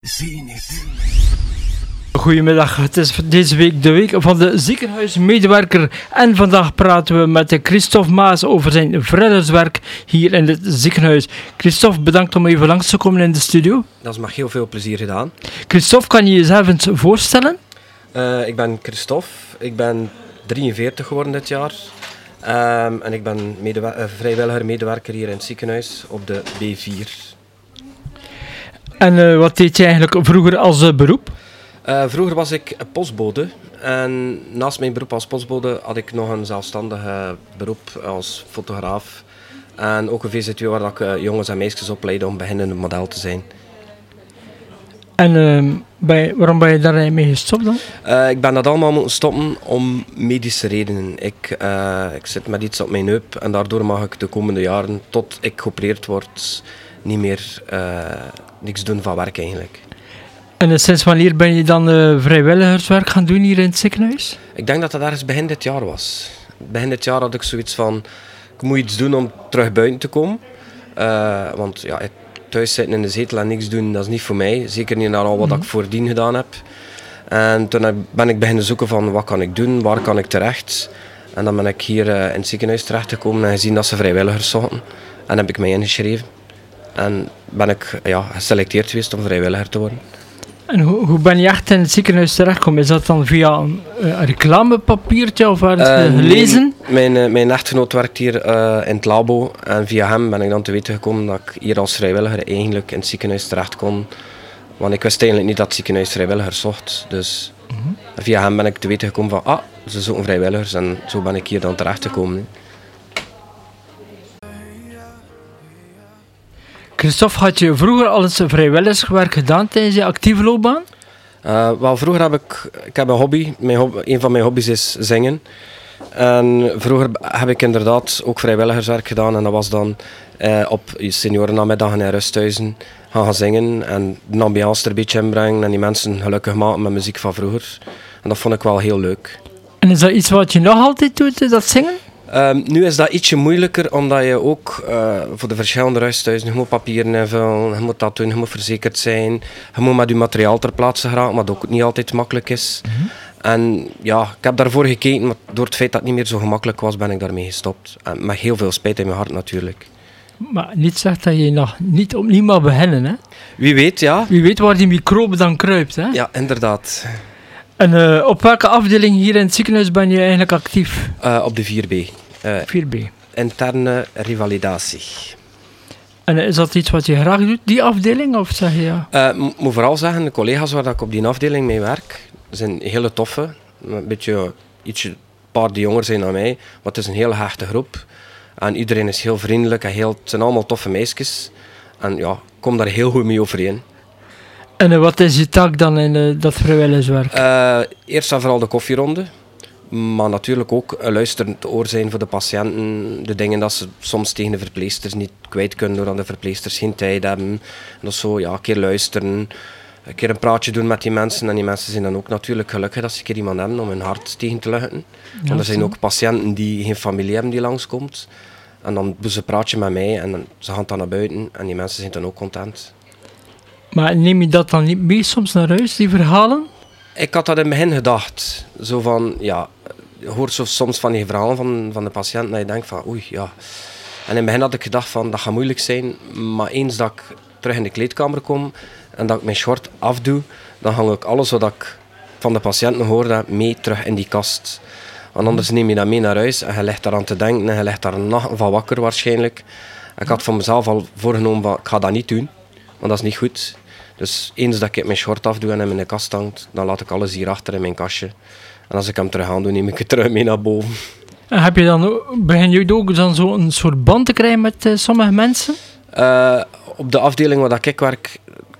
Zenith. Goedemiddag, het is deze week de week van de ziekenhuismedewerker en vandaag praten we met Christophe Maas over zijn vrijwilligerswerk hier in het ziekenhuis. Christophe, bedankt om even langs te komen in de studio. Dat is met heel veel plezier gedaan. Christophe, kan je jezelf eens voorstellen? Ik ben Christophe, ik ben 43 geworden dit jaar en ik ben vrijwilliger medewerker hier in het ziekenhuis op de B4. En wat deed je eigenlijk vroeger als beroep? Vroeger was ik postbode en naast mijn beroep als postbode had ik nog een zelfstandig beroep als fotograaf. En ook een VZW waar ik jongens en meisjes opleidde om beginnende model te zijn. En waarom ben je daarmee gestopt dan? Ik ben dat allemaal moeten stoppen om medische redenen. Ik zit met iets op mijn heup en daardoor mag ik de komende jaren, tot ik geopereerd word, niet meer niks doen van werk eigenlijk. En sinds wanneer ben je dan vrijwilligerswerk gaan doen hier in het ziekenhuis? Ik denk dat dat ergens begin dit jaar was. Begin dit jaar had ik zoiets van, ik moet iets doen om terug buiten te komen. Want ja, thuis zitten in de zetel en niks doen, dat is niet voor mij. Zeker niet naar al wat ik voordien gedaan heb. En toen ben ik beginnen zoeken van, wat kan ik doen, waar kan ik terecht. En dan ben ik hier in het ziekenhuis terechtgekomen en gezien dat ze vrijwilligers zochten. En heb ik mij ingeschreven. En ben ik geselecteerd geweest om vrijwilliger te worden. En hoe ben je echt in het ziekenhuis terechtgekomen? Is dat dan via een reclamepapiertje of waar het gelezen? Mijn echtgenoot werkt hier in het labo en via hem ben ik dan te weten gekomen dat ik hier als vrijwilliger eigenlijk in het ziekenhuis terecht kon. Want ik wist eigenlijk niet dat het ziekenhuis vrijwilligers zocht. Dus via hem ben ik te weten gekomen van, ze zoeken vrijwilligers en zo ben ik hier dan terecht gekomen. Christophe, had je vroeger al eens vrijwilligerswerk gedaan tijdens je actieve loopbaan? Wel, vroeger heb ik heb een hobby. Een van mijn hobby's is zingen. En vroeger heb ik inderdaad ook vrijwilligerswerk gedaan. En dat was dan op seniorennamiddagen in rusthuizen gaan zingen. En de ambiance er een beetje inbrengen. En die mensen gelukkig maken met muziek van vroeger. En dat vond ik wel heel leuk. En is dat iets wat je nog altijd doet, dat zingen? Nu is dat ietsje moeilijker, omdat je ook voor de verschillende rusthuizen, je moet papieren invullen, je moet dat doen, je moet verzekerd zijn, je moet met je materiaal ter plaatse geraken, wat ook niet altijd makkelijk is. En ja, ik heb daarvoor gekeken, maar door het feit dat het niet meer zo gemakkelijk was, ben ik daarmee gestopt. En met heel veel spijt in mijn hart natuurlijk. Maar niet zegt dat je nog niet opnieuw mag beginnen, hè? Wie weet, ja. Wie weet waar die microbe dan kruipt, hè? Ja, inderdaad. En op welke afdeling hier in het ziekenhuis ben je eigenlijk actief? Op de 4B. 4B. Interne revalidatie. En is dat iets wat je graag doet, die afdeling? Of zeg je ja? Ik moet vooral zeggen, de collega's waar ik op die afdeling mee werk, zijn hele toffe. Een paar die jonger zijn dan mij, maar het is een heel hechte groep. En iedereen is heel vriendelijk en het zijn allemaal toffe meisjes. En ja, ik kom daar heel goed mee overeen. En wat is je taak dan in dat vrijwilligerswerk? Eerst en vooral de koffieronde. Maar natuurlijk ook een luisterend oor zijn voor de patiënten. De dingen dat ze soms tegen de verpleegsters niet kwijt kunnen doordat de verpleegsters geen tijd hebben. En dat zo, ja, een keer luisteren, een keer een praatje doen met die mensen. En die mensen zijn dan ook natuurlijk gelukkig dat ze een keer iemand hebben om hun hart tegen te luchten. Ja, want er zijn ook patiënten die geen familie hebben die langskomt. En dan doen ze een praatje met mij en ze gaan dan naar buiten. En die mensen zijn dan ook content. Maar neem je dat dan niet mee soms naar huis, die verhalen? Ik had dat in het begin gedacht. Zo van, ja, je hoort soms van die verhalen van de patiënt dat je denkt van, oei, ja. En in het begin had ik gedacht van, dat gaat moeilijk zijn. Maar eens dat ik terug in de kleedkamer kom en dat ik mijn schort afdoe, dan hang ik alles wat ik van de patiënten hoorde mee terug in die kast. Want anders neem je dat mee naar huis en je legt daaraan te denken en je legt daar nachten van wakker waarschijnlijk. Ik had voor mezelf al voorgenomen van, ik ga dat niet doen, want dat is niet goed. Dus eens dat ik mijn schort afdoe en hem in de kast hangt, dan laat ik alles hier achter in mijn kastje. En als ik hem terug aan doe, neem ik het terug mee naar boven. En heb je dan, begin je ook dan zo een soort band te krijgen met sommige mensen? Op de afdeling waar ik werk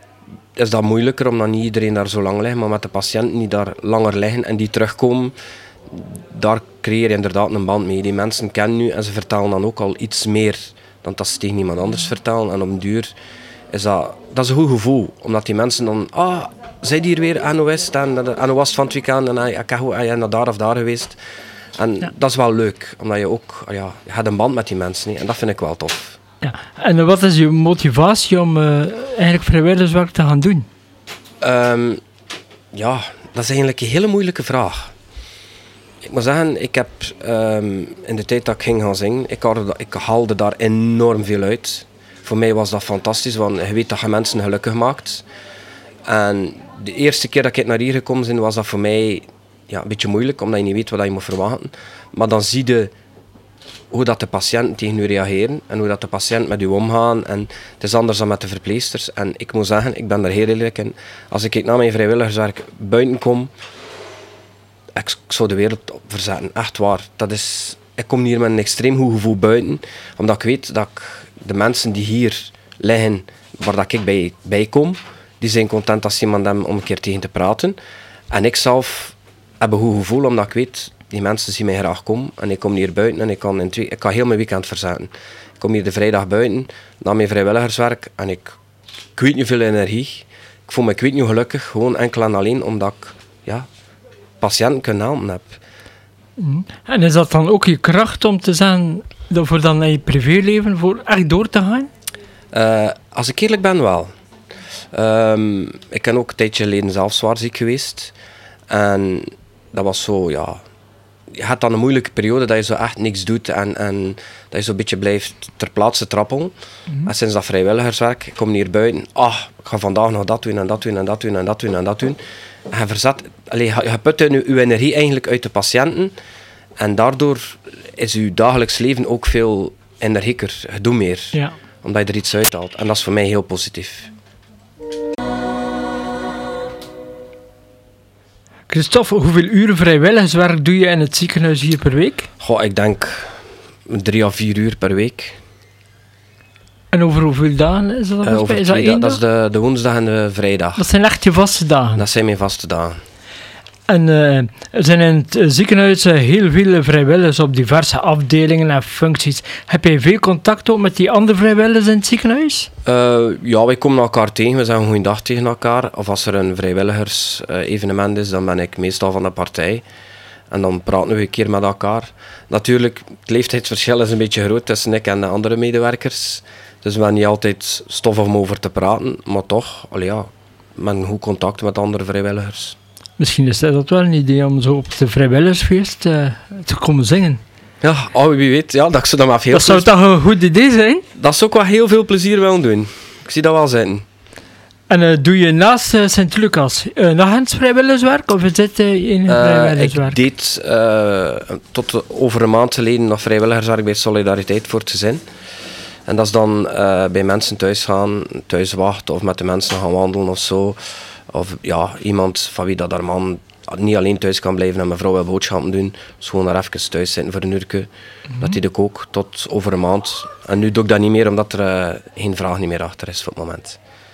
is dat moeilijker, omdat niet iedereen daar zo lang ligt. Maar met de patiënten die daar langer liggen en die terugkomen, daar creëer je inderdaad een band mee. Die mensen kennen nu en ze vertellen dan ook al iets meer dan dat ze tegen iemand anders vertellen. En op een duur is dat is een goed gevoel, omdat die mensen dan, zijn die hier weer NOS van het weekend en ik ben naar daar of daar geweest. En ja, dat is wel leuk, omdat je ook, je hebt een band met die mensen en dat vind ik wel tof. Ja. En wat is je motivatie om eigenlijk vrijwilligerswerk te gaan doen? Ja, dat is eigenlijk een hele moeilijke vraag. Ik moet zeggen, ik heb in de tijd dat ik ging gaan zingen, ik haalde daar enorm veel uit. Voor mij was dat fantastisch, want je weet dat je mensen gelukkig maakt. En de eerste keer dat ik naar hier gekomen ben, was dat voor mij een beetje moeilijk, omdat je niet weet wat je moet verwachten. Maar dan zie je hoe dat de patiënten tegen u reageren en hoe dat de patiënten met u omgaan. En het is anders dan met de verpleegsters. En ik moet zeggen, ik ben daar heel eerlijk in. Als ik na mijn vrijwilligerswerk buiten kom, ik zou de wereld verzetten. Echt waar. Ik kom hier met een extreem goed gevoel buiten, omdat ik weet dat de mensen die hier liggen, waar dat ik bij kom, die zijn content als iemand hem om een keer tegen te praten. En ik zelf heb een goed gevoel, omdat ik weet, die mensen zien mij graag komen. En ik kom hier buiten en ik kan heel mijn weekend verzetten. Ik kom hier de vrijdag buiten, na mijn vrijwilligerswerk, en ik weet niet veel energie. Ik voel me ik weet niet gelukkig, gewoon enkel en alleen, omdat ik patiënten kunnen helpen heb. En is dat dan ook je kracht om te zeggen, voor dan in je privéleven, voor echt door te gaan? Als ik eerlijk ben, wel. Ik ben ook een tijdje geleden zelf zwaar ziek geweest. En dat was zo, je hebt dan een moeilijke periode dat je zo echt niks doet en dat je zo'n beetje blijft ter plaatse trappelen. En sinds dat vrijwilligerswerk, ik kom hier buiten, ik ga vandaag nog dat doen en dat doen en dat doen en dat doen en dat doen. En je put je energie eigenlijk uit de patiënten en daardoor is je dagelijks leven ook veel energieker. Je doet meer, omdat je er iets uithaalt. En dat is voor mij heel positief. Christophe, hoeveel uren vrijwilligerswerk doe je in het ziekenhuis hier per week? Ik denk 3 à 4 uur per week. En over hoeveel dagen is dat? Over 2 dagen. Dat is de woensdag en de vrijdag. Dat zijn echt je vaste dagen? Dat zijn mijn vaste dagen. En er zijn in het ziekenhuis heel veel vrijwilligers op diverse afdelingen en functies. Heb jij veel contact ook met die andere vrijwilligers in het ziekenhuis? Wij komen elkaar tegen. We zeggen goeiedag tegen elkaar. Of als er een vrijwilligers-evenement is, dan ben ik meestal van de partij. En dan praten we een keer met elkaar. Natuurlijk, het leeftijdsverschil is een beetje groot tussen ik en de andere medewerkers. Dus we hebben niet altijd stof om over te praten. Maar toch, met een goed contact met andere vrijwilligers. Misschien is dat wel een idee om zo op het vrijwilligersfeest te komen zingen. Ja, wie weet. Ja, dat zou maar veel dat zou toch een goed idee zijn? Dat zou ik wel heel veel plezier willen doen. Ik zie dat wel zitten. En doe je naast Sint-Lucas nog eens vrijwilligerswerk? Of is dit in vrijwilligerswerk? Ik deed tot over een maand geleden nog vrijwilligerswerk bij Solidariteit voor het Gezin. En dat is dan bij mensen thuis gaan, thuis wachten of met de mensen gaan wandelen of zo. Of iemand van wie dat haar man niet alleen thuis kan blijven en mijn vrouw wil boodschappen doen. Dus gewoon daar even thuis zitten voor een uurtje. Dat deed ik ook tot over een maand. En nu doe ik dat niet meer, omdat er geen vraag niet meer achter is voor het moment.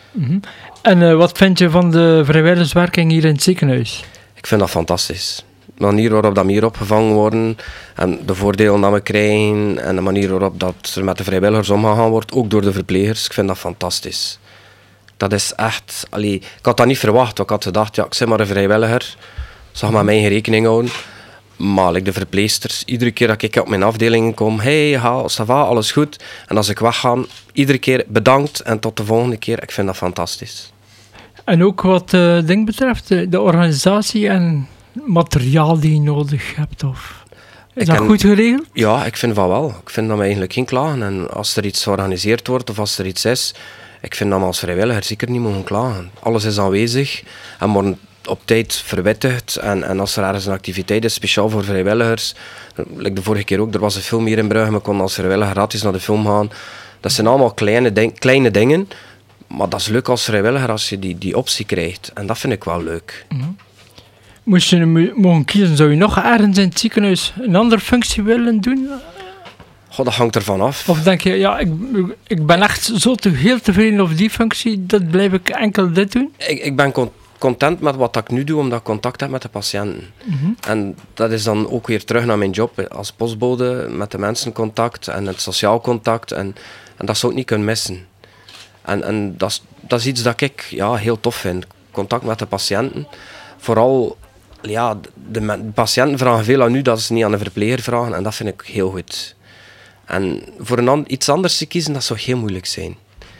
En wat vind je van de vrijwilligerswerking hier in het ziekenhuis? Ik vind dat fantastisch. De manier waarop dat we hier opgevangen worden en de voordelen dat we krijgen en de manier waarop dat er met de vrijwilligers omgegaan wordt, ook door de verplegers, ik vind dat fantastisch. Dat is echt... ik had dat niet verwacht. Ik had gedacht, ik ben maar een vrijwilliger. Zag maar mijn rekening houden. Maar de verpleegsters, iedere keer dat ik op mijn afdelingen kom, hey, ça va, alles goed. En als ik wegga, iedere keer bedankt en tot de volgende keer. Ik vind dat fantastisch. En ook wat ding betreft, de organisatie en materiaal die je nodig hebt, of... Is dat goed geregeld? Ja, ik vind van wel. Ik vind dat we eigenlijk geen klagen. En als er iets georganiseerd wordt of als er iets is... Ik vind dat we als vrijwilliger zeker niet mogen klagen. Alles is aanwezig en wordt op tijd verwittigd. En als er ergens een activiteit is, speciaal voor vrijwilligers, like de vorige keer ook, er was een film hier in Brugge, we konden als vrijwilliger gratis naar de film gaan. Dat zijn allemaal kleine dingen, maar dat is leuk als vrijwilliger als je die optie krijgt. En dat vind ik wel leuk. Moest je mogen kiezen, zou je nog ergens in het ziekenhuis een andere functie willen doen? Dat hangt ervan af. Of denk je, ik ben echt zo heel tevreden over die functie, dat blijf ik enkel dit doen? Ik ben content met wat ik nu doe, omdat ik contact heb met de patiënten. En dat is dan ook weer terug naar mijn job als postbode, met de mensen contact en het sociaal contact. En dat zou ik niet kunnen missen. En dat is iets dat ik heel tof vind. Contact met de patiënten. Vooral, de patiënten vragen veel aan u dat ze niet aan de verpleger vragen. En dat vind ik heel goed. En voor iets anders te kiezen, dat zou heel moeilijk zijn.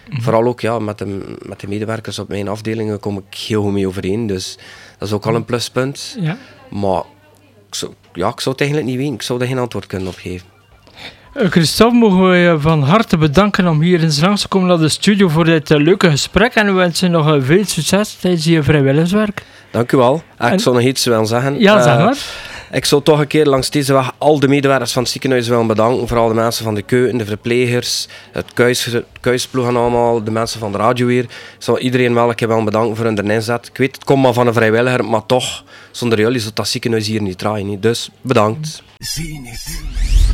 Vooral ook met de medewerkers op mijn afdelingen kom ik heel goed mee overeen. Dus dat is ook al een pluspunt. Ja. Maar ik zou het eigenlijk niet weten. Ik zou daar geen antwoord kunnen op geven. Christophe, mogen we je van harte bedanken om hier eens langs te komen naar de studio voor dit leuke gesprek. En we wensen nog veel succes tijdens je vrijwilligerswerk. Dank u wel. Ik zou nog iets willen zeggen. Ja, zeg maar. Ik zou toch een keer langs deze weg al de medewerkers van het ziekenhuis willen bedanken. Vooral de mensen van de keuken, de verplegers, het kuisploeg en allemaal, de mensen van de radio hier. Ik zou iedereen wel een keer willen bedanken voor hun inzet. Ik weet, het komt maar van een vrijwilliger, maar toch, zonder jullie zou dat ziekenhuis hier niet draaien. Dus bedankt. Zenith.